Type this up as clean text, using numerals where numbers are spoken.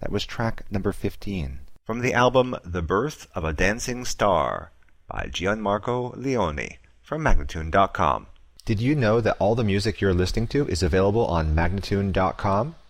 That was track number 15. From the album The Birth of a Dancing Star by Gianmarco Leone from Magnatune.com. Did you know that all the music you're listening to is available on Magnatune.com?